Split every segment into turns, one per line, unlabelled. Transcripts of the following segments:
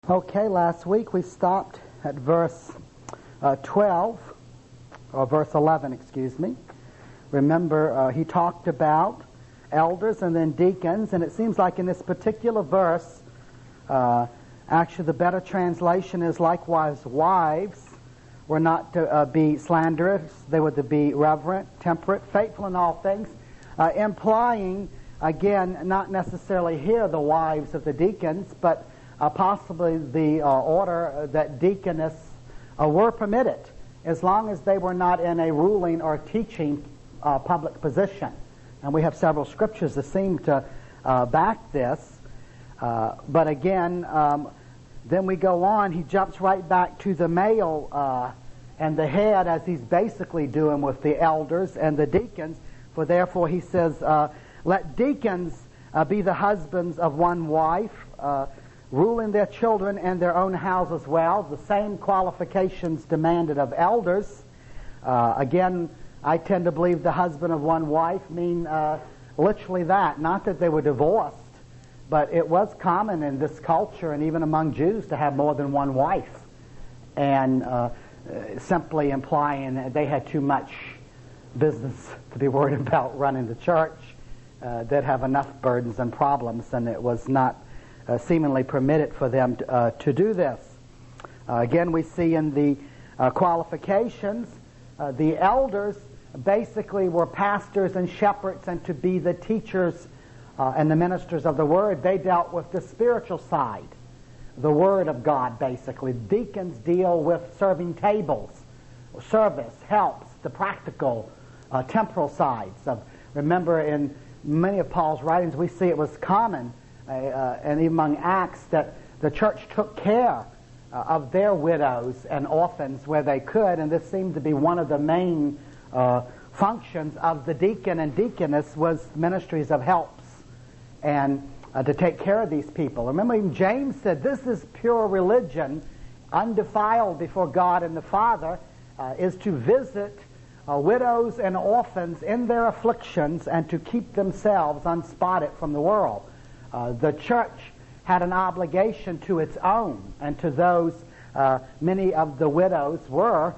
Okay, last week we stopped at verse 12, or verse 11, excuse me. Remember, he talked about elders and then deacons, and it seems like in this particular verse, actually the better translation is likewise wives were not to be slanderous, they were to be reverent, temperate, faithful in all things, implying, again, not necessarily here the wives of the deacons, but possibly the order that deaconess were permitted, as long as they were not in a ruling or teaching public position. And we have several scriptures that seem to back this. But again, then we go on, he jumps right back to the male and the head, as he's basically doing with the elders and the deacons. For therefore, he says, let deacons be the husbands of one wife, ruling their children and their own house as well. The same qualifications demanded of elders. Again, I tend to believe the husband of one wife mean literally that. Not that they were divorced, but it was common in this culture and even among Jews to have more than one wife. And simply implying that they had too much business to be worried about running the church. They'd have enough burdens and problems, and it was not seemingly permitted for them to do this. Again, we see in the qualifications, the elders basically were pastors and shepherds, and to be the teachers and the ministers of the Word. They dealt with the spiritual side, the Word of God, basically. Deacons deal with serving tables, service, helps, the practical, temporal sides. Remember, in many of Paul's writings, we see it was common and even among Acts, that the church took care of their widows and orphans where they could, and this seemed to be one of the main functions of the deacon and deaconess, was ministries of helps and to take care of these people. Remember, even James said, this is pure religion, undefiled before God and the Father, is to visit widows and orphans in their afflictions and to keep themselves unspotted from the world. The church had an obligation to its own, and to those, many of the widows were,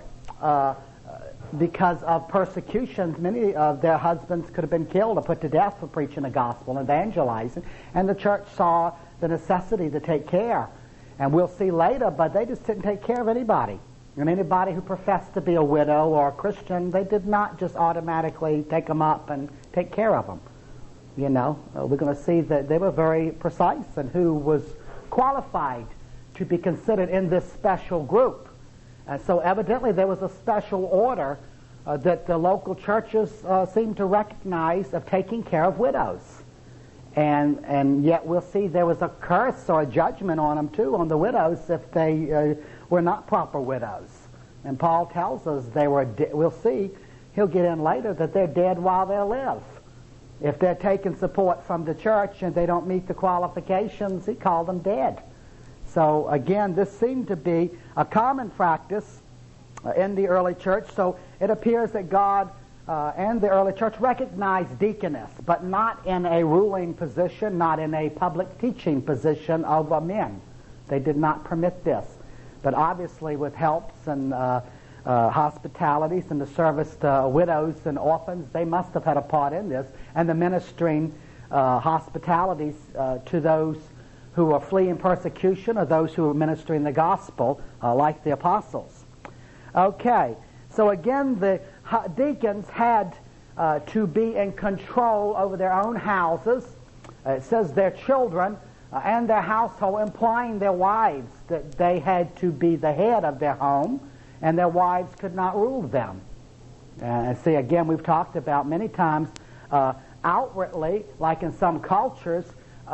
because of persecutions, many of their husbands could have been killed or put to death for preaching the gospel and evangelizing, and the church saw the necessity to take care. And we'll see later, but they just didn't take care of anybody. And anybody who professed to be a widow or a Christian, they did not just automatically take them up and take care of them. You know, we're going to see that they were very precise in who was qualified to be considered in this special group. And so evidently there was a special order that the local churches seemed to recognize of taking care of widows. And yet we'll see there was a curse or a judgment on them too, on the widows, if they were not proper widows. And Paul tells us they were, we'll see, he'll get in later, that they're dead while they live. If they're taking support from the church and they don't meet the qualifications, he called them dead. So again, this seemed to be a common practice in the early church. So it appears that God and the early church recognized deaconess, but not in a ruling position, not in a public teaching position of men. They did not permit this. But obviously with helps and hospitalities and the service to widows and orphans, they must have had a part in this, and the ministering hospitalities to those who are fleeing persecution or those who are ministering the gospel, like the apostles. Okay, so again, the deacons had to be in control over their own houses. It says their children and their household, implying their wives, that they had to be the head of their home, and their wives could not rule them. And see, again, we've talked about many times, outwardly, like in some cultures,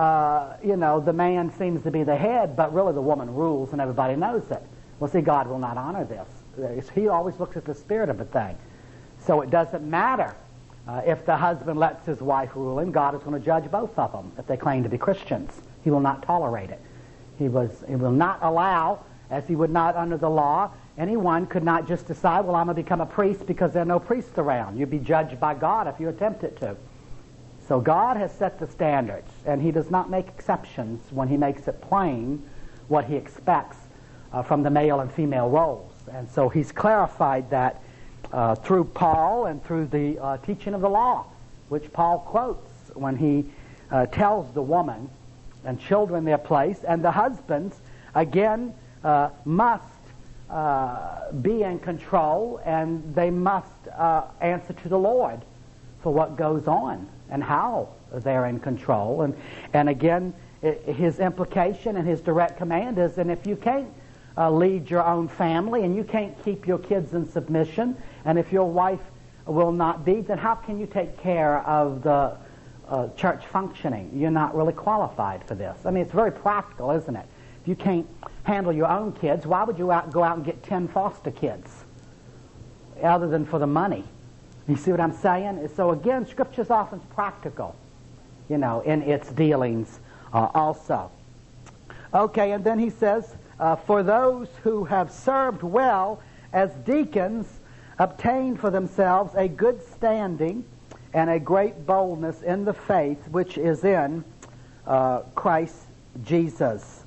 the man seems to be the head, but really the woman rules, and everybody knows it. Well, see, God will not honor this. He always looks at the spirit of a thing. So it doesn't matter if the husband lets his wife rule him. God is going to judge both of them if they claim to be Christians. He will not tolerate it. He will not allow, as he would not under the law, anyone could not just decide, well, I'm going to become a priest because there are no priests around. You'd be judged by God if you attempted to. So God has set the standards, and he does not make exceptions when he makes it plain what he expects from the male and female roles. And so he's clarified that through Paul and through the teaching of the law, which Paul quotes when he tells the woman and children their place, and the husbands, again, must be in control, and they must answer to the Lord for what goes on and how they're in control. And again, his implication and his direct command is, and if you can't lead your own family and you can't keep your kids in submission, and if your wife will not be, then how can you take care of the church functioning? You're not really qualified for this. I mean, it's very practical, isn't it? If you can't handle your own kids, why would you go out and get 10 foster kids other than for the money? You see what I'm saying? So again, Scripture's often practical, in its dealings also. Okay, and then he says, for those who have served well as deacons obtain for themselves a good standing and a great boldness in the faith which is in Christ Jesus.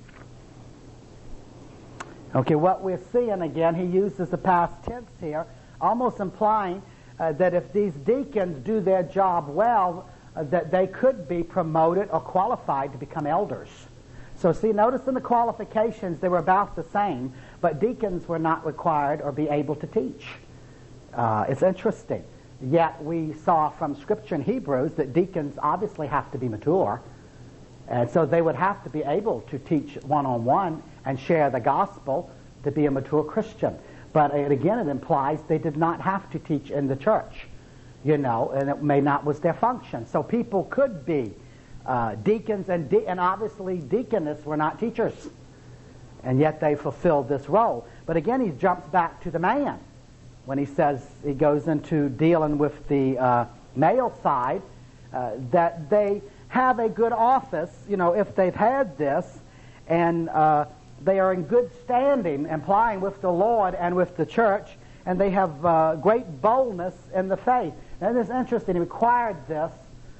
Okay, what we're seeing again, he uses the past tense here, almost implying that if these deacons do their job well, that they could be promoted or qualified to become elders. So see, notice in the qualifications they were about the same, but deacons were not required or be able to teach. It's interesting. Yet we saw from Scripture in Hebrews that deacons obviously have to be mature, and so they would have to be able to teach one-on-one and share the gospel to be a mature Christian. But again, it implies they did not have to teach in the church, and it may not was their function. So people could be deacons, and obviously deaconess were not teachers, and yet they fulfilled this role. But again, he jumps back to the man when he says, he goes into dealing with the male side, that they have a good office, if they've had this, and they are in good standing, implying with the Lord and with the church, and they have great boldness in the faith. And it's interesting, he required this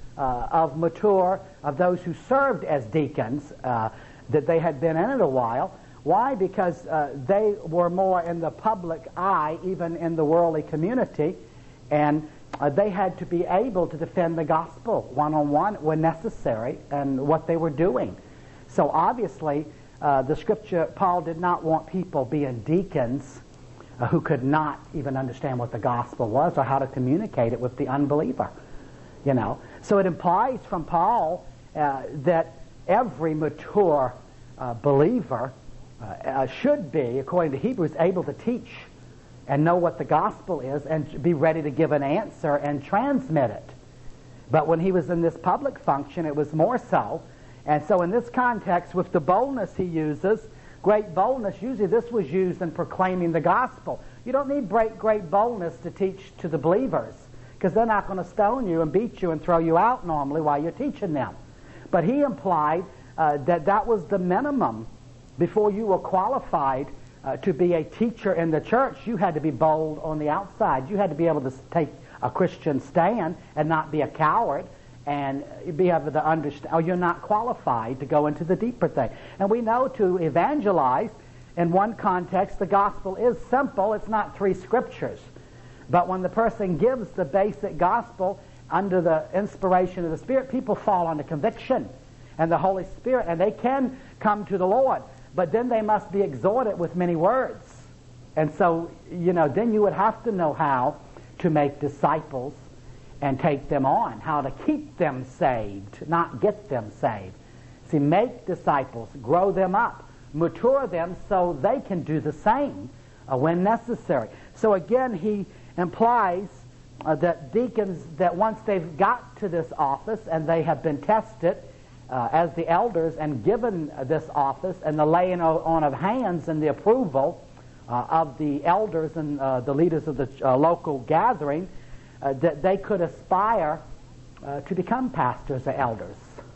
of those who served as deacons, that they had been in it a while. Why? Because they were more in the public eye, even in the worldly community, and they had to be able to defend the gospel one-on-one when necessary and what they were doing. So obviously, the Scripture, Paul did not want people being deacons who could not even understand what the gospel was or how to communicate it with the unbeliever. So it implies from Paul that every mature believer should be, according to Hebrews, able to teach and know what the gospel is and be ready to give an answer and transmit it. But when he was in this public function, it was more so. And so in this context, with the boldness he uses, great boldness, usually this was used in proclaiming the gospel. You don't need great boldness to teach to the believers, because they're not going to stone you and beat you and throw you out normally while you're teaching them. But he implied that was the minimum. Before you were qualified to be a teacher in the church, you had to be bold on the outside. You had to be able to take a Christian stand and not be a coward, and be able to understand, you're not qualified to go into the deeper thing. And we know to evangelize, in one context, the gospel is simple. It's not 3 scriptures. But when the person gives the basic gospel under the inspiration of the Spirit, people fall under conviction and the Holy Spirit, and they can come to the Lord. But then they must be exhorted with many words. And so, then you would have to know how to make disciples and take them on, how to keep them saved, not get them saved. See, make disciples, grow them up, mature them so they can do the same when necessary. So again, he implies that deacons, that once they've got to this office and they have been tested as the elders and given this office and the laying on of hands and the approval of the elders and the leaders of the local gathering, that they could aspire to become pastors or elders,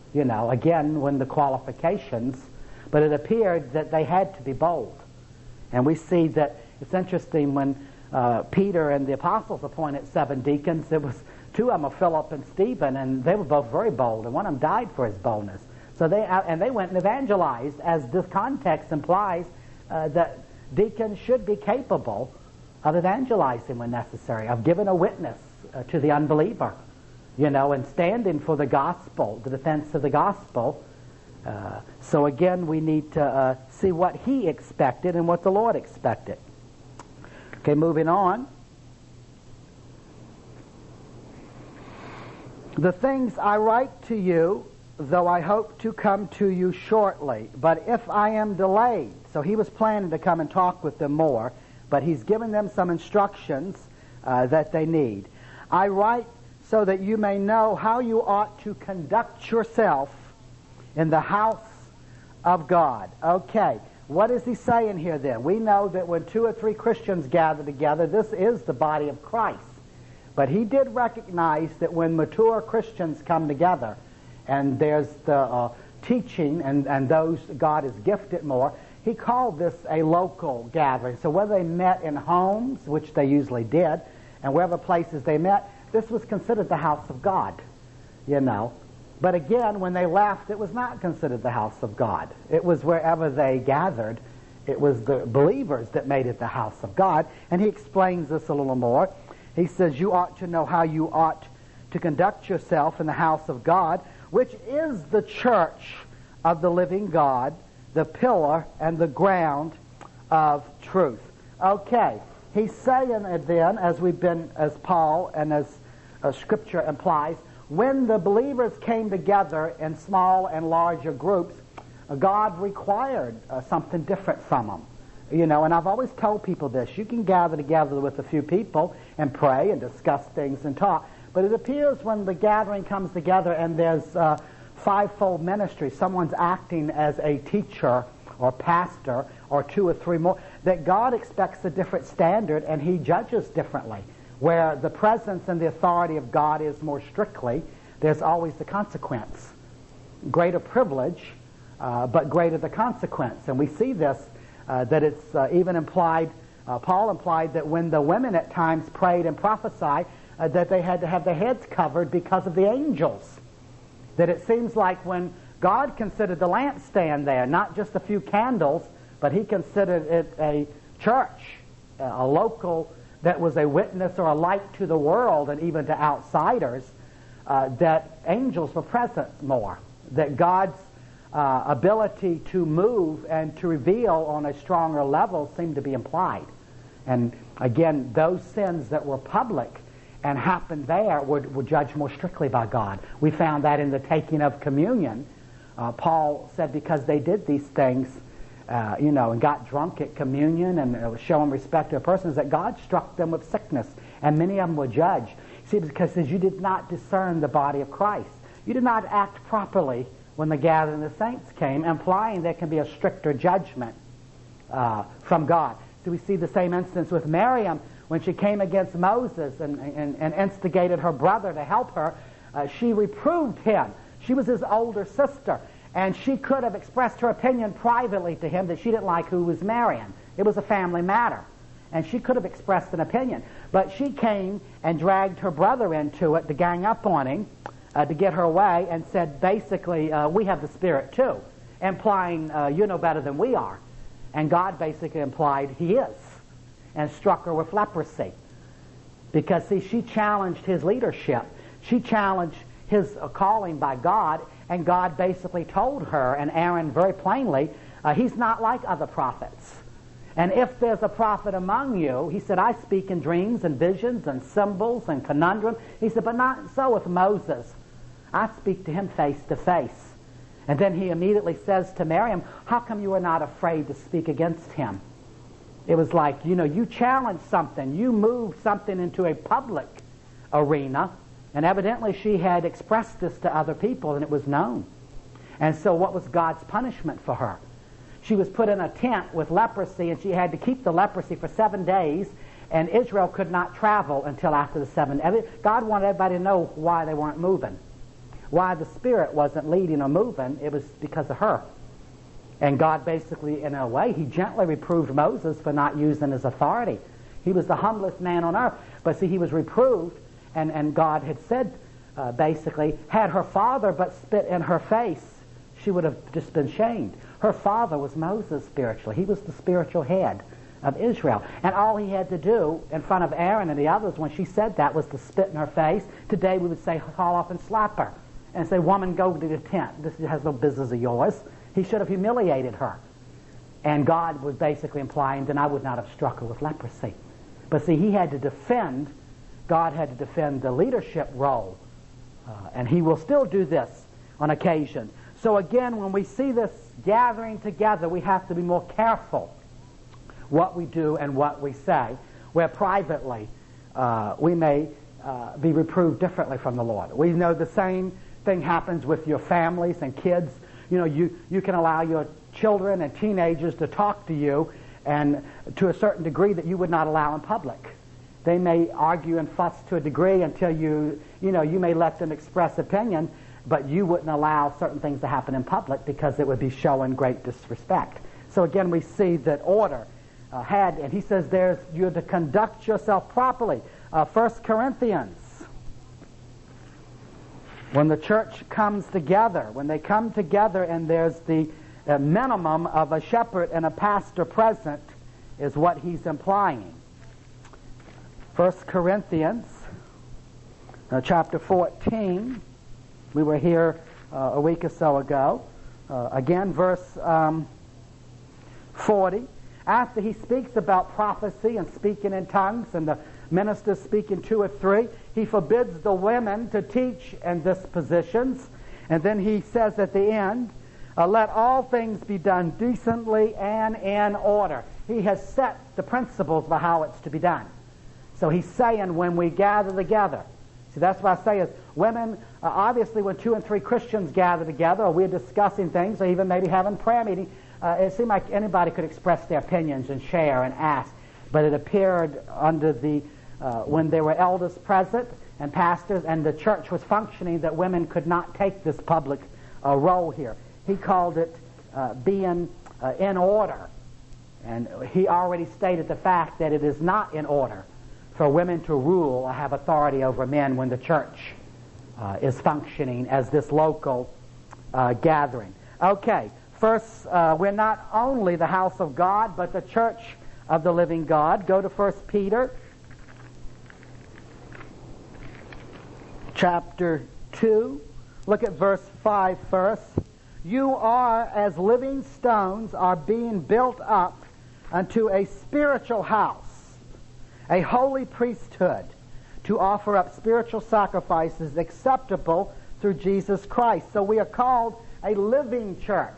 again, when the qualifications, but it appeared that they had to be bold. And we see that it's interesting when Peter and the apostles appointed 7 deacons, it was 2 of them, Philip and Stephen, and they were both very bold, and one of them died for his boldness.
So they went and evangelized, as this context implies that deacons should be capable of evangelizing when necessary, of giving a witness to the unbeliever, and standing for the gospel, the defense of the gospel. So again, we need to see what he expected and what the Lord expected. Okay, moving on. The things I write to you, though I hope to come to you shortly, but if I am delayed. So he was planning to come and talk with them more, but he's given them some instructions that they need. I write so that you may know how you ought to conduct yourself in the house of God. Okay, what is he saying here then? We know that when 2 or 3 Christians gather together, this is the body of Christ. But he did recognize that when mature Christians come together, and there's the teaching and those God has gifted more, he called this a local gathering. So whether they met in homes, which they usually did, and wherever places they met, this was considered the house of God, But again, when they left, it was not considered the house of God. It was wherever they gathered. It was the believers that made it the house of God. And he explains this a little more. He says, you ought to know how you ought to conduct yourself in the house of God, which is the church of the living God, the pillar and the ground of truth. Okay, he's saying it then, as Paul and as Scripture implies, when the believers came together in small and larger groups, God required something different from them. And I've always told people this. You can gather together with a few people and pray and discuss things and talk. But it appears when the gathering comes together and there's fivefold ministry, someone's acting as a teacher or pastor or 2 or 3 more, that God expects a different standard and he judges differently. Where the presence and the authority of God is more strictly, there's always the consequence. Greater privilege, but greater the consequence. And we see this, that it's even implied, Paul implied that when the women at times prayed and prophesied, that they had to have their heads covered because of the angels. That it seems like when God considered the lampstand there, not just a few candles, but he considered it a church, a local that was a witness or a light to the world and even to outsiders, that angels were present more. That God's ability to move and to reveal on a stronger level seemed to be implied. And again, those sins that were public and happened there were judged more strictly by God. We found that in the taking of communion. Paul said because they did these things, and got drunk at communion and showing respect to a person, that God struck them with sickness, and many of them were judged. See, because you did not discern the body of Christ. You did not act properly when the gathering of the saints came, implying there can be a stricter judgment from God. So we see the same instance with Miriam when she came against Moses and instigated her brother to help her. She reproved him. She was his older sister. And she could have expressed her opinion privately to him that she didn't like who was marrying. It was a family matter. And she could have expressed an opinion. But she came and dragged her brother into it to gang up on him, to get her way, and said, basically, we have the Spirit too, implying you know better than we are. And God basically implied he is, and struck her with leprosy. Because, see, she challenged his leadership. She challenged his calling by God, and God basically told her, and Aaron very plainly, he's not like other prophets. And if there's a prophet among you, he said, I speak in dreams and visions and symbols and conundrum. He said, but not so with Moses. I speak to him face to face. And then he immediately says to Miriam, how come you are not afraid to speak against him? It was like, you challenged something. You moved something into a public arena. And evidently she had expressed this to other people, and it was known. And so what was God's punishment for her? She was put in a tent with leprosy, and she had to keep the leprosy for 7 days, and Israel could not travel until after the 7 days. God wanted everybody to know why they weren't moving. Why the Spirit wasn't leading or moving. It was because of her. And God basically, in a way, he gently reproved Moses for not using his authority. He was the humblest man on earth. But see, he was reproved, and God had said, basically, had her father but spit in her face, she would have just been shamed. Her father was Moses spiritually. He was the spiritual head of Israel. And all he had to do in front of Aaron and the others when she said that was to spit in her face. Today we would say, haul off and slap her. And say, woman, go to the tent. This has no business of yours. He should have humiliated her. And God was basically implying, then I would not have struck her with leprosy. But see, he had to defend, God had to defend the leadership role. And he will still do this on occasion. So again, when we see this gathering together, we have to be more careful what we do and what we say, where privately we may be reproved differently from the Lord. We know the same thing happens with your families and kids. You know, you can allow your children and teenagers to talk to you, and to a certain degree that you would not allow in public. They may argue and fuss to a degree until you may let them express opinion, but you wouldn't allow certain things to happen in public because it would be showing great disrespect. So again, we see that order and he says you're to conduct yourself properly. 1 Corinthians, when the church comes together, when they come together and there's the minimum of a shepherd and a pastor present, is what he's implying. 1 Corinthians, chapter 14. We were here a week or so ago. Again, verse 40. After he speaks about prophecy and speaking in tongues and the ministers speaking 2 or 3, he forbids the women to teach in dispositions. And then he says at the end, let all things be done decently and in order. He has set the principles for how it's to be done. So he's saying when we gather together, see, that's what I say is women, obviously when 2 and 3 Christians gather together, or we're discussing things, or even maybe having prayer meeting, it seemed like anybody could express their opinions and share and ask. But it appeared under when there were elders present and pastors and the church was functioning, that women could not take this public role here. He called it being in order. And he already stated the fact that it is not in order for women to rule or have authority over men when the church is functioning as this local gathering. Okay, first, we're not only the house of God, but the church of the living God. Go to 1 Peter chapter 2. Look at verse 5 first. You are, as living stones, are being built up unto a spiritual house, a holy priesthood, to offer up spiritual sacrifices acceptable through Jesus Christ. So we are called a living church,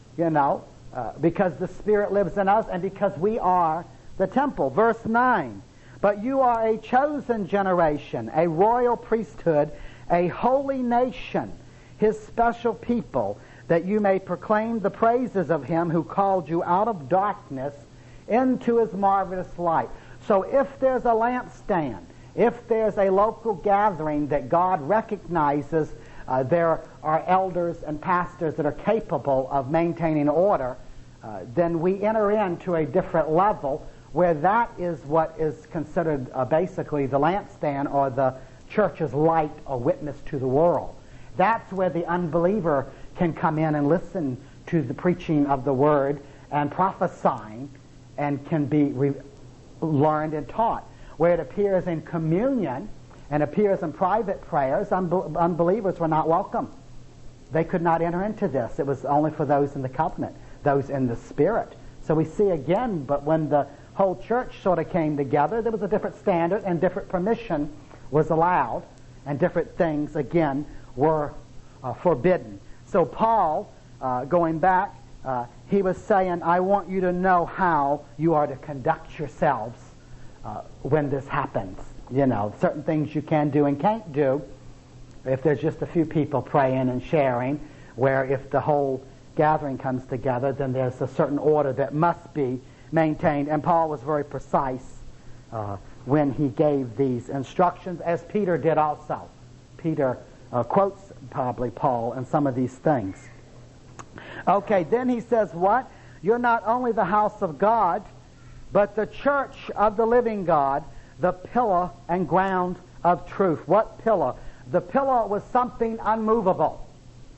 because the Spirit lives in us and because we are the temple. Verse 9, but you are a chosen generation, a royal priesthood, a holy nation, his special people, that you may proclaim the praises of him who called you out of darkness into his marvelous light. So if there's a lampstand, if there's a local gathering that God recognizes there are elders and pastors that are capable of maintaining order, then we enter into a different level where that is what is considered basically the lampstand or the church's light or witness to the world. That's where the unbeliever can come in and listen to the preaching of the Word and prophesying and can be learned and taught. Where it appears in communion and appears in private prayers, unbelievers were not welcome. They could not enter into this. It was only for those in the covenant, those in the Spirit. So we see again, but when the whole church sort of came together, there was a different standard and different permission was allowed, and different things, again, were forbidden. So Paul, going back, he was saying, I want you to know how you are to conduct yourselves when this happens. Certain things you can do and can't do if there's just a few people praying and sharing, where if the whole gathering comes together, then there's a certain order that must be maintained. And Paul was very precise when he gave these instructions, as Peter did also. Peter quotes probably Paul in some of these things. Okay, then he says what? You're not only the house of God, but the church of the living God, the pillar and ground of truth. What pillar? The pillar was something unmovable.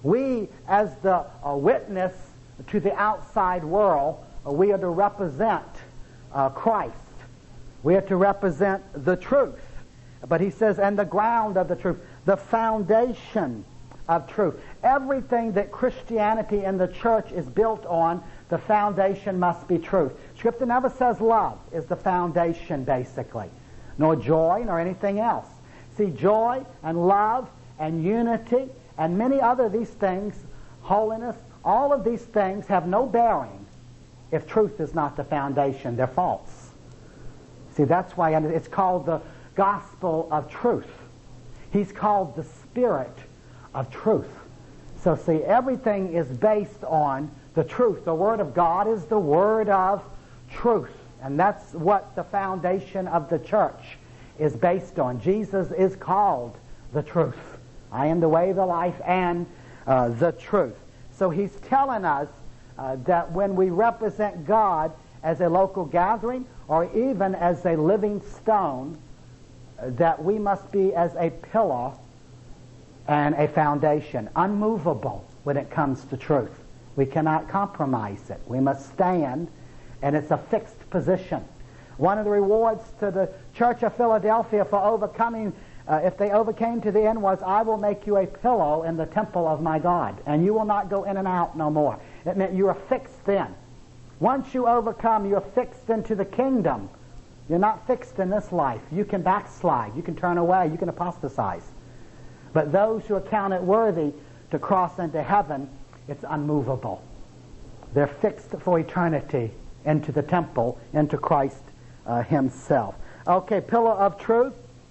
We, as the witness to the outside world, we are to represent Christ. We are to represent the truth. But he says, and the ground of the truth, the foundation of truth. Everything that Christianity and the church is built on, the foundation must be truth. Scripture never says love is the foundation, basically, nor joy, nor anything else. See, joy and love and unity and many other these things, holiness, all of these things have no bearing if truth is not the foundation. They're false. See, that's why it's called the gospel of truth. He's called the Spirit of truth. So see, everything is based on the truth. The Word of God is the Word of truth. And that's what the foundation of the church is based on. Jesus is called the truth. I am the way, the life, and the truth. So he's telling us that when we represent God as a local gathering or even as a living stone, that we must be as a pillar and a foundation, unmovable when it comes to truth. We cannot compromise it. We must stand, and it's a fixed position. One of the rewards to the Church of Philadelphia for overcoming, if they overcame to the end, was, I will make you a pillar in the temple of my God, and you will not go in and out no more. It meant you are fixed then. Once you overcome, you are fixed into the kingdom. You're not fixed in this life. You can backslide. You can turn away. You can apostatize. But those who are counted worthy to cross into heaven, it's unmovable. They're fixed for eternity into the temple, into Christ himself. Okay, pillar of truth.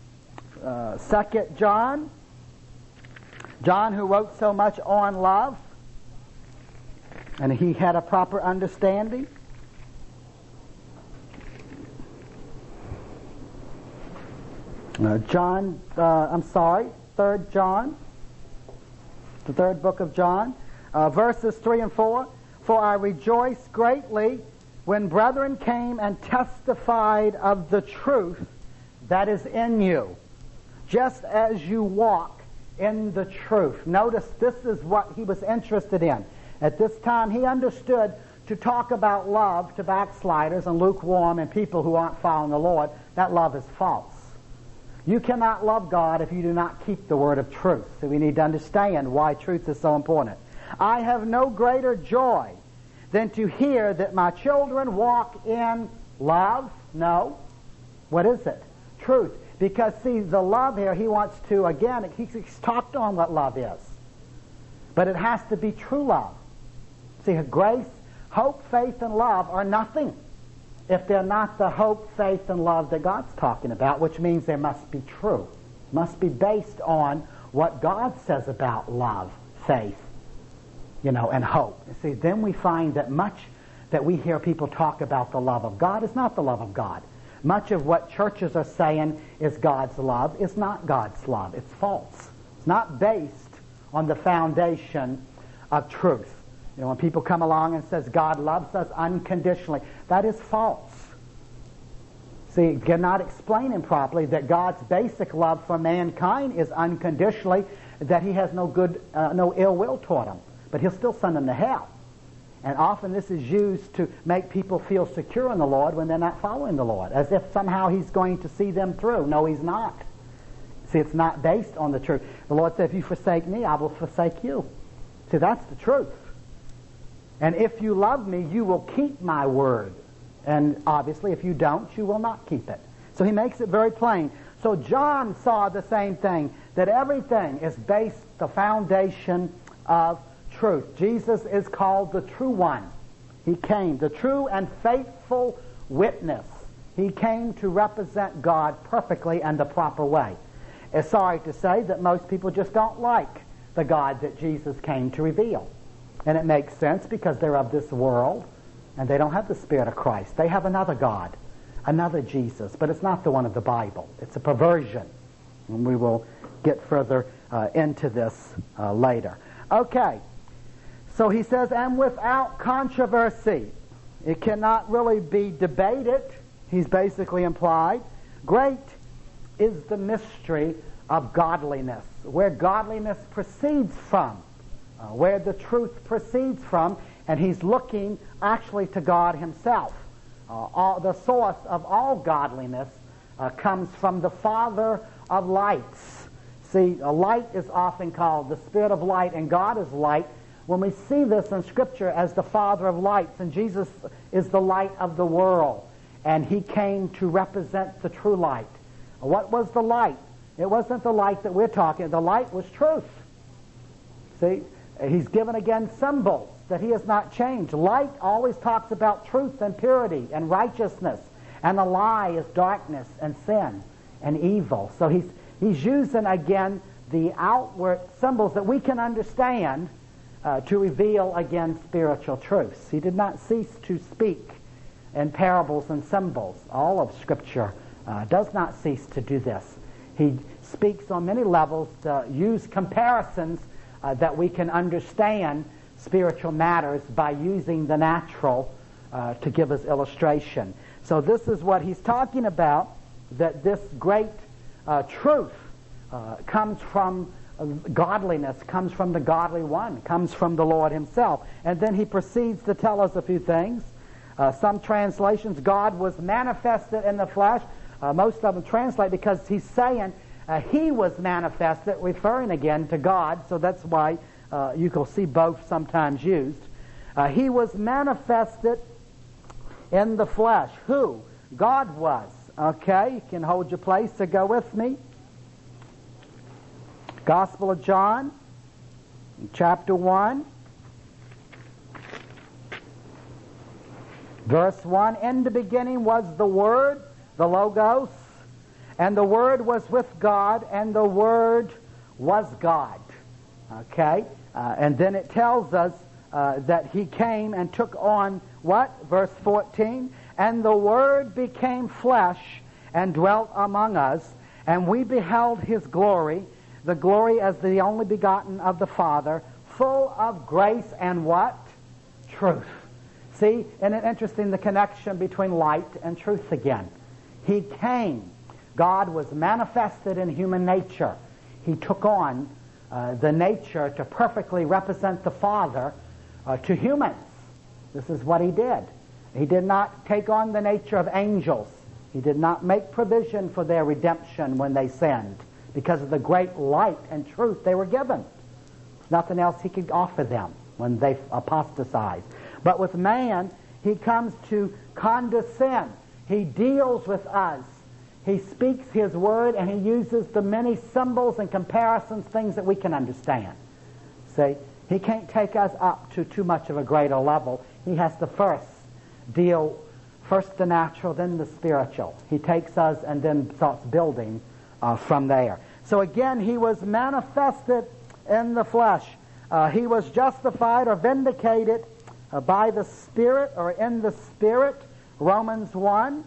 2 John. John, who wrote so much on love, and he had a proper understanding. John, 3 John, the third book of John, verses 3 and 4. For I rejoiced greatly when brethren came and testified of the truth that is in you, just as you walk in the truth. Notice this is what he was interested in. At this time, he understood to talk about love to backsliders and lukewarm and people who aren't following the Lord, that love is false. You cannot love God if you do not keep the word of truth. So we need to understand why truth is so important. I have no greater joy than to hear that my children walk in love. No. What is it? Truth. Because, see, the love here, he wants to, again, he's talked on what love is. But it has to be true love. See, grace, hope, faith, and love are nothing if they're not the hope, faith, and love that God's talking about, which means they must be true. Must be based on what God says about love, faith, and hope. You see, then we find that much that we hear people talk about the love of God is not the love of God. Much of what churches are saying is God's love is not God's love. It's false. It's not based on the foundation of truth. When people come along and says God loves us unconditionally, that is false. See, you're not explaining properly that God's basic love for mankind is unconditionally, that he has no ill will toward them, but he'll still send them to hell. And often this is used to make people feel secure in the Lord when they're not following the Lord, as if somehow he's going to see them through. No, he's not. See, it's not based on the truth. The Lord said, if you forsake me, I will forsake you. See, that's the truth. And if you love me, you will keep my word. And obviously, if you don't, you will not keep it. So he makes it very plain. So John saw the same thing, that everything is based the foundation of truth. Jesus is called the true one. He came, the true and faithful witness. He came to represent God perfectly and the proper way. It's sorry to say that most people just don't like the God that Jesus came to reveal. And it makes sense because they're of this world and they don't have the Spirit of Christ. They have another God, another Jesus, but it's not the one of the Bible. It's a perversion. And we will get further into this later. Okay. So he says, and without controversy. It cannot really be debated. He's basically implied. Great is the mystery of godliness, where godliness proceeds from. where the truth proceeds from, and he's looking actually to God himself. The source of all godliness comes from the Father of lights. See, a light is often called the Spirit of light, and God is light. When we see this in Scripture as the Father of lights, and Jesus is the light of the world, and he came to represent the true light. What was the light? It wasn't the light that we're talking. The light was truth. See, he's given again symbols that he has not changed. Light always talks about truth and purity and righteousness, and a lie is darkness and sin and evil. So he's using again the outward symbols that we can understand to reveal again spiritual truths. He did not cease to speak in parables and symbols. All of Scripture does not cease to do this. He speaks on many levels to use comparisons that we can understand spiritual matters by using the natural to give us illustration. So this is what he's talking about, that this great truth comes from godliness, comes from the godly one, comes from the Lord himself. And then he proceeds to tell us a few things. Some translations, God was manifested in the flesh. Most of them translate because he's saying he was manifested, referring again to God. So that's why you can see both sometimes used. He was manifested in the flesh. Who? God was. Okay, you can hold your place to go with me. Gospel of John, chapter 1, verse 1. In the beginning was the Word, the Logos, and the Word was with God, and the Word was God. Okay? And then it tells us that he came and took on what? Verse 14. And the Word became flesh and dwelt among us, and we beheld his glory, the glory as the only begotten of the Father, full of grace and what? Truth. See, isn't it interesting, the connection between light and truth again? He came. God was manifested in human nature. He took on the nature to perfectly represent the Father to humans. This is what he did. He did not take on the nature of angels. He did not make provision for their redemption when they sinned because of the great light and truth they were given. Nothing else he could offer them when they apostatized. But with man, he comes to condescend. He deals with us. He speaks his word, and he uses the many symbols and comparisons, things that we can understand. See, he can't take us up to too much of a greater level. He has to first deal first the natural, then the spiritual. He takes us and then starts building from there. So again, he was manifested in the flesh. He was justified or vindicated by the Spirit or in the Spirit. Romans 1.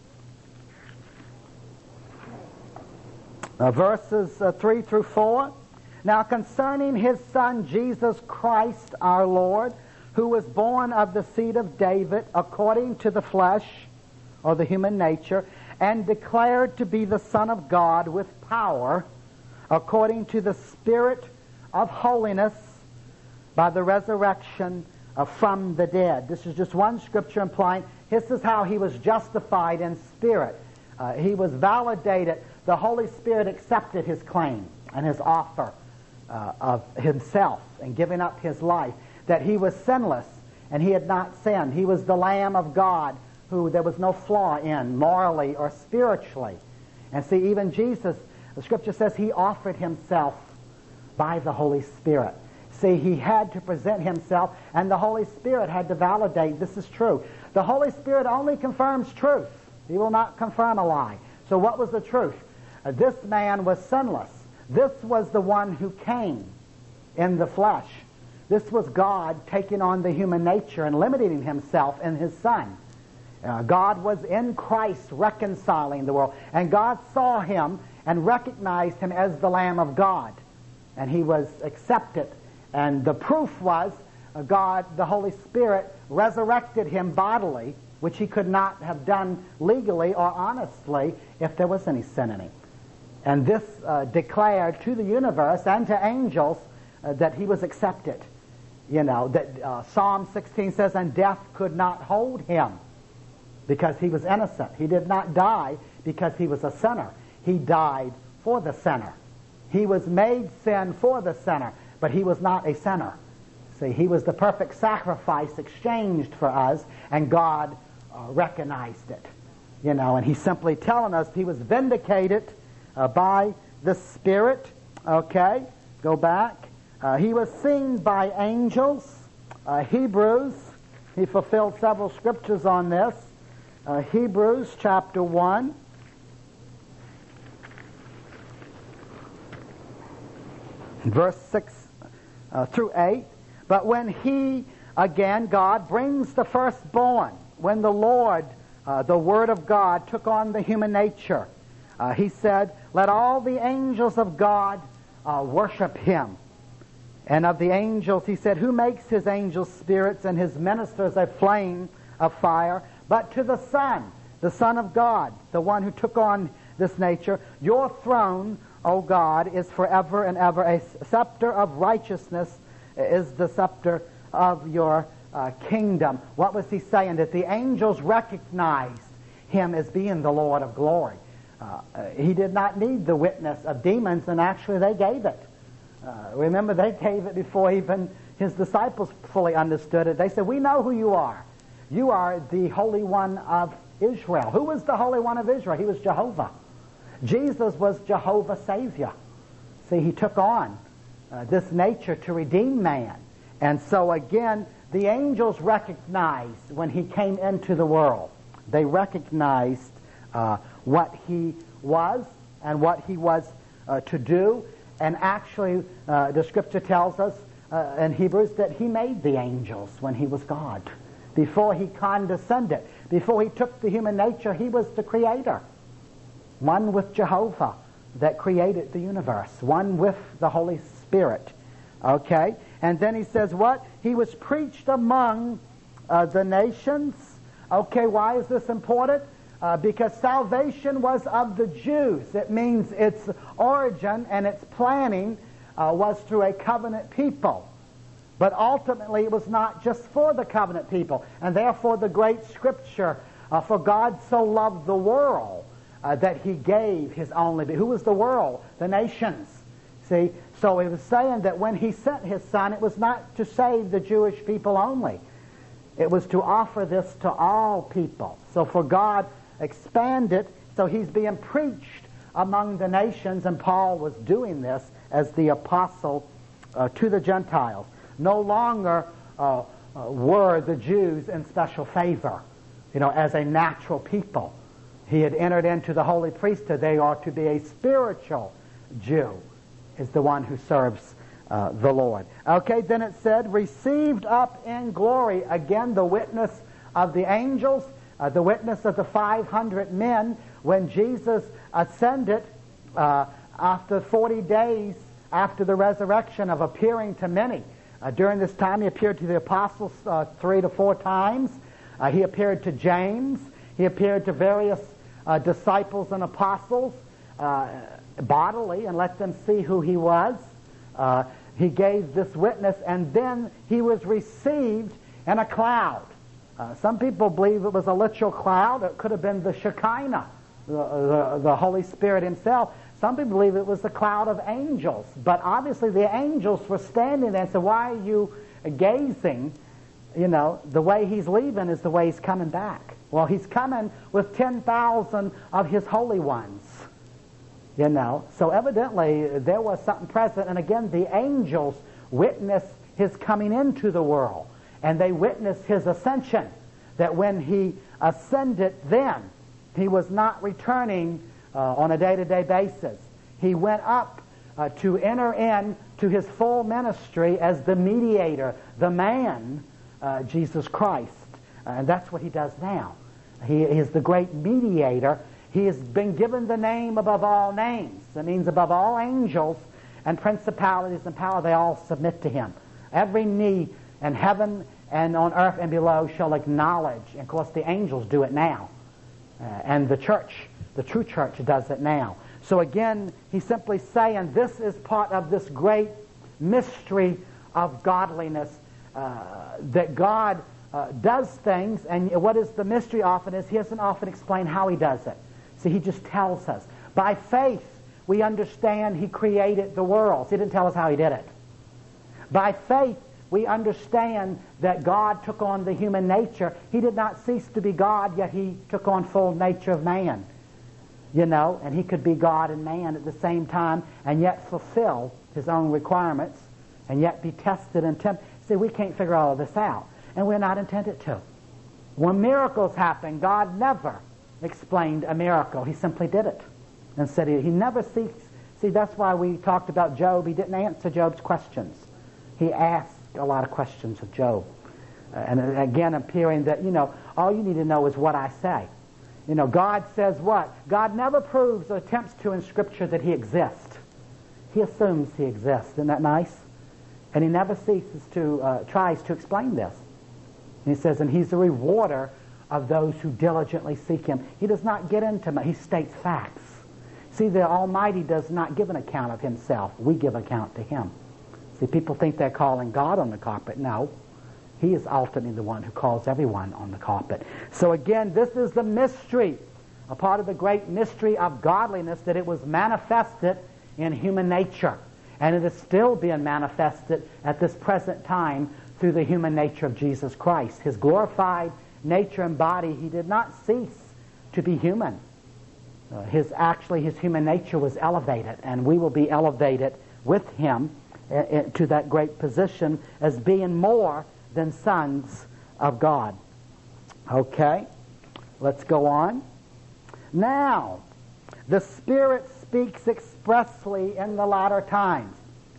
Verses 3 through 4. Now concerning his Son, Jesus Christ our Lord, who was born of the seed of David according to the flesh, or the human nature, and declared to be the Son of God with power, according to the Spirit of holiness, by the resurrection from the dead. This is just one scripture implying this is how he was justified in spirit. He was validated. The Holy Spirit accepted his claim and his offer of himself and giving up his life, that he was sinless and he had not sinned. He was the Lamb of God who there was no flaw in, morally or spiritually. And see, even Jesus, the Scripture says he offered himself by the Holy Spirit. See, he had to present himself, and the Holy Spirit had to validate this is true. The Holy Spirit only confirms truth. He will not confirm a lie. So what was the truth? This man was sinless. This was the one who came in the flesh. This was God taking on the human nature and limiting himself in his Son. God was in Christ reconciling the world. And God saw him and recognized him as the Lamb of God. And he was accepted. And the proof was God, the Holy Spirit, resurrected him bodily, which he could not have done legally or honestly if there was any sin in him. And this declared to the universe and to angels that he was accepted. You know, that Psalm 16 says, and death could not hold him because he was innocent. He did not die because he was a sinner. He died for the sinner. He was made sin for the sinner, but he was not a sinner. See, he was the perfect sacrifice exchanged for us, and God recognized it. You know, and he's simply telling us he was vindicated by the Spirit. Okay, go back. He was seen by angels. Hebrews, he fulfilled several scriptures on this. Hebrews chapter 1. Verse 6 through 8. But when he, again, God, brings the firstborn, when the Lord, the Word of God, took on the human nature, he said, let all the angels of God worship him. And of the angels, he said, who makes his angels spirits and his ministers a flame of fire? But to the Son of God, the one who took on this nature, your throne, O God, is forever and ever. A scepter of righteousness is the scepter of your kingdom. What was he saying? That the angels recognized him as being the Lord of glory. He did not need the witness of demons, and actually they gave it. Remember, they gave it before even his disciples fully understood it. They said, we know who you are. You are the Holy One of Israel. Who was the Holy One of Israel? He was Jehovah. Jesus was Jehovah's Savior. See, he took on this nature to redeem man. And so again, the angels recognized when he came into the world. They recognized what he was and what he was to do. And actually, the Scripture tells us in Hebrews that he made the angels when he was God. Before he condescended, before he took the human nature, he was the creator. One with Jehovah that created the universe. One with the Holy Spirit. Okay? And then he says what? He was preached among the nations. Okay, why is this important? Because salvation was of the Jews. It means its origin and its planning was through a covenant people. But ultimately it was not just for the covenant people. And therefore the great scripture, for God so loved the world that he gave his only begotten. Who was the world? The nations. See, so it was saying that when he sent his son, it was not to save the Jewish people only. It was to offer this to all people. So for God expanded, so he's being preached among the nations, and Paul was doing this as the apostle to the Gentiles. No longer were the Jews in special favor, as a natural people. He had entered into the holy priesthood. They are to be a spiritual Jew, is the one who serves the Lord. Okay, then it said, received up in glory. Again, the witness of the angels, the witness of the 500 men, when Jesus ascended after 40 days after the resurrection of appearing to many. During this time, he appeared to the apostles 3 to 4 times. He appeared to James. He appeared to various disciples and apostles bodily and let them see who he was. He gave this witness, and then he was received in a cloud. Some people believe it was a literal cloud. It could have been the Shekinah, the Holy Spirit himself. Some people believe it was the cloud of angels. But obviously the angels were standing there and said, why are you gazing? The way he's leaving is the way he's coming back. Well, he's coming with 10,000 of his holy ones. So evidently there was something present. And again, the angels witnessed his coming into the world. And they witnessed his ascension. That when he ascended then, he was not returning on a day-to-day basis. He went up to enter in to his full ministry as the mediator, the man, Jesus Christ. And that's what he does now. He is the great mediator. He has been given the name above all names. That means above all angels and principalities and power, they all submit to him. Every knee in heaven and on earth and below shall acknowledge. And of course the angels do it now. And the church, the true church, does it now. So again, he's simply saying this is part of this great mystery of godliness, that God does things, and what is the mystery often is he doesn't often explain how he does it. See, he just tells us. By faith, we understand he created the world. He didn't tell us how he did it. By faith, we understand that God took on the human nature. He did not cease to be God, yet he took on full nature of man. You know, and he could be God and man at the same time and yet fulfill his own requirements and yet be tested and tempted. See, we can't figure all of this out, and we're not intended to. When miracles happen, God never explained a miracle. He simply did it and said he never seeks. See, that's why we talked about Job. He didn't answer Job's questions. He asked a lot of questions of Job. And again, appearing that, all you need to know is what I say. God says what? God never proves or attempts to in Scripture that he exists. He assumes he exists. Isn't that nice? And he never ceases to, tries to explain this. And he says, and he's the rewarder of those who diligently seek him. He does not get into, he states facts. See, the Almighty does not give an account of himself. We give account to him. See, people think they're calling God on the carpet. No. He is ultimately the one who calls everyone on the carpet. So again, this is the mystery, a part of the great mystery of godliness, that it was manifested in human nature. And it is still being manifested at this present time through the human nature of Jesus Christ. His glorified nature and body, he did not cease to be human. His human nature was elevated, and we will be elevated with him to that great position as being more than sons of God. Okay, let's go on. Now, the Spirit speaks expressly in the latter times.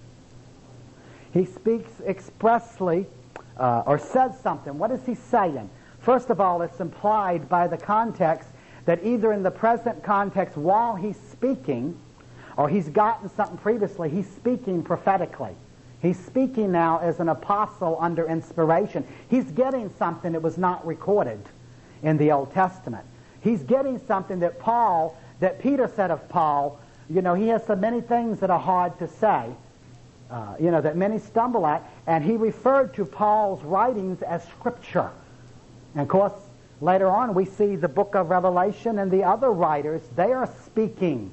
He speaks expressly or says something. What is he saying? First of all, it's implied by the context that either in the present context while he's speaking, or he's gotten something previously, he's speaking prophetically. He's speaking now as an apostle under inspiration. He's getting something that was not recorded in the Old Testament. He's getting something that Peter said of Paul. He has so many things that are hard to say, that many stumble at, and he referred to Paul's writings as Scripture. And of course, later on we see the book of Revelation and the other writers, they are speaking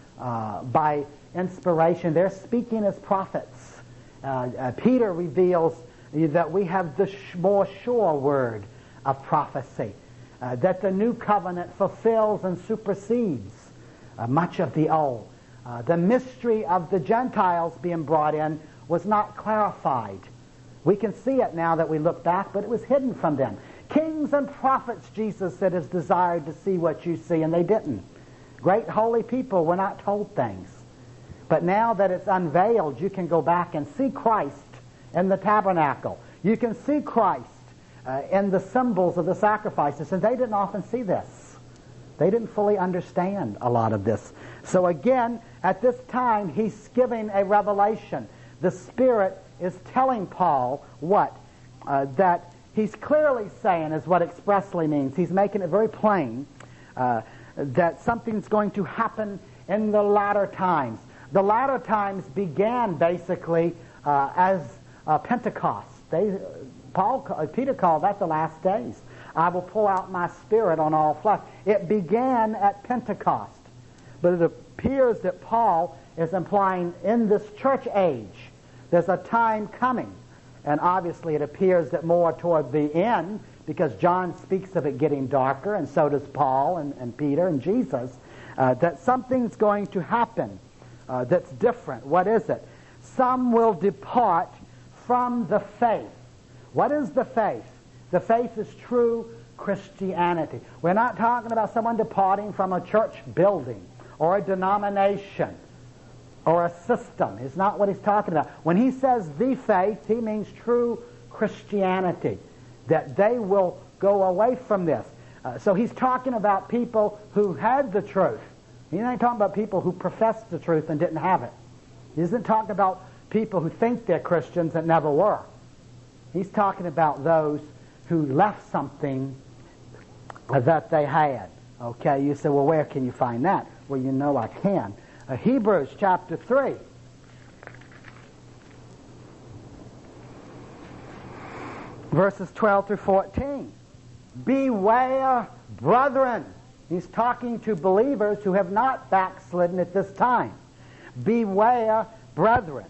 by inspiration. They're speaking as prophets. Peter reveals that we have the more sure word of prophecy, that the new covenant fulfills and supersedes much of the old. The mystery of the Gentiles being brought in was not clarified. We can see it now that we look back, but it was hidden from them. Kings and prophets, Jesus said, is desired to see what you see, and they didn't. Great holy people were not told things. But now that it's unveiled, you can go back and see Christ in the tabernacle. You can see Christ in the symbols of the sacrifices, and they didn't often see this. They didn't fully understand a lot of this. So again, at this time, he's giving a revelation. The Spirit is telling Paul what? That he's clearly saying is what expressly means. He's making it very plain that something's going to happen in the latter times. The latter times began basically as Pentecost. Peter called that the last days. I will pour out my Spirit on all flesh. It began at Pentecost. But it appears that Paul is implying in this church age, there's a time coming. And obviously it appears that more toward the end, because John speaks of it getting darker, and so does Paul and Peter and Jesus, that something's going to happen that's different. What is it? Some will depart from the faith. What is the faith? The faith is true Christianity. We're not talking about someone departing from a church building or a denomination or a system. It's not what he's talking about. When he says the faith, he means true Christianity, that they will go away from this. So he's talking about people who had the truth. He's not talking about people who professed the truth and didn't have it. He isn't talking about people who think they're Christians that never were. He's talking about those who left something that they had. Okay, you say, well, where can you find that? Well, I can. Hebrews chapter 3. Verses 12 through 14. Beware, brethren. He's talking to believers who have not backslidden at this time. Beware, brethren,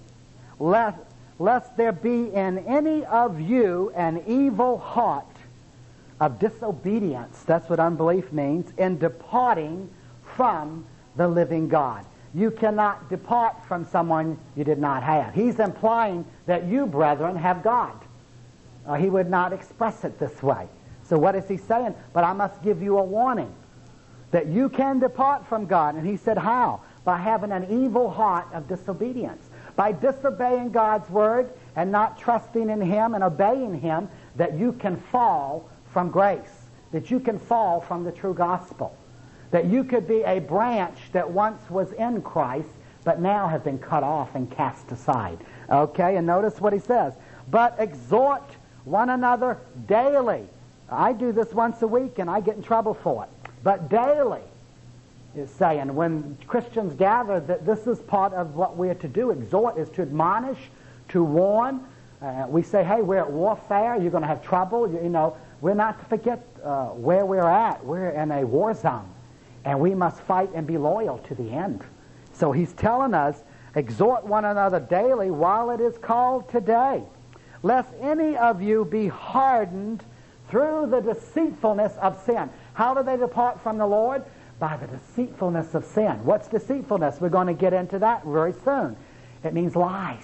lest there be in any of you an evil heart of disobedience. That's what unbelief means, in departing from the living God. You cannot depart from someone you did not have. He's implying that you, brethren, have God. He would not express it this way. So what is he saying? But I must give you a warning that you can depart from God. And he said, how? By having an evil heart of disobedience. By disobeying God's word and not trusting in him and obeying him, that you can fall from grace, that you can fall from the true gospel, that you could be a branch that once was in Christ, but now has been cut off and cast aside. Okay, and notice what he says. But exhort one another daily. I do this once a week and I get in trouble for it. But daily is saying, when Christians gather, that this is part of what we're to do. Exhort is to admonish, to warn. We say, hey, we're at warfare. You're going to have trouble. You know, we're not to forget where we're at. We're in a war zone. And we must fight and be loyal to the end. So he's telling us, exhort one another daily while it is called today, lest any of you be hardened through the deceitfulness of sin. How do they depart from the Lord? By the deceitfulness of sin. What's deceitfulness? We're going to get into that very soon. It means lies.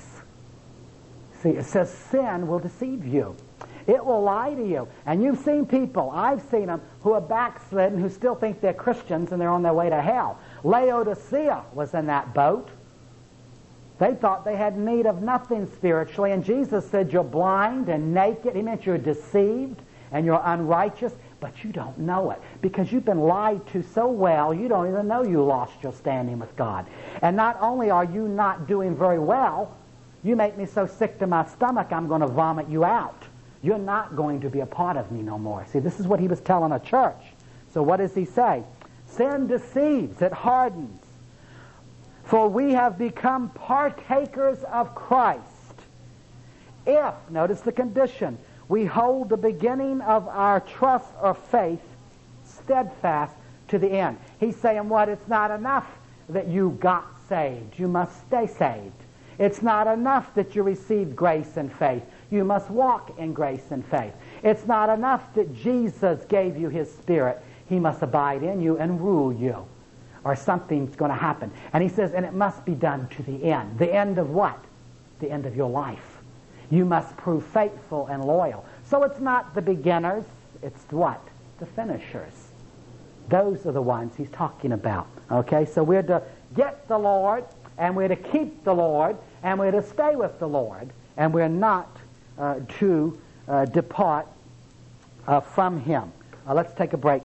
See, it says sin will deceive you. It will lie to you. And you've seen people, I've seen them, who are backslidden, who still think they're Christians and they're on their way to hell. Laodicea was in that boat. They thought they had need of nothing spiritually, and Jesus said, you're blind and naked. He meant you're deceived and you're unrighteous, but you don't know it because you've been lied to so well, you don't even know you lost your standing with God. And not only are you not doing very well, you make me so sick to my stomach, I'm going to vomit you out. You're not going to be a part of me no more. See, this is what he was telling a church. So what does he say? Sin deceives, it hardens. For we have become partakers of Christ. If, notice the condition, we hold the beginning of our trust or faith steadfast to the end. He's saying what? It's not enough that you got saved. You must stay saved. It's not enough that you received grace and faith. You must walk in grace and faith. It's not enough that Jesus gave you his Spirit. He must abide in you and rule you, or something's going to happen. And he says, and it must be done to the end. The end of what? The end of your life. You must prove faithful and loyal. So it's not the beginners, it's what? The finishers. Those are the ones he's talking about. Okay, so we're to get the Lord, and we're to keep the Lord, and we're to stay with the Lord, and we're not to depart from him. Let's take a break.